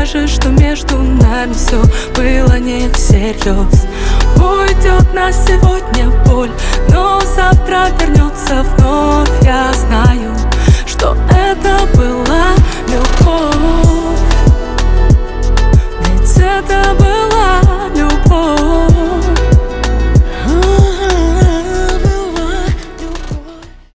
скажешь, что между нами все было не всерьез. Уйдет на сегодня боль, но завтра вернется вновь. Я знаю, что это была любовь.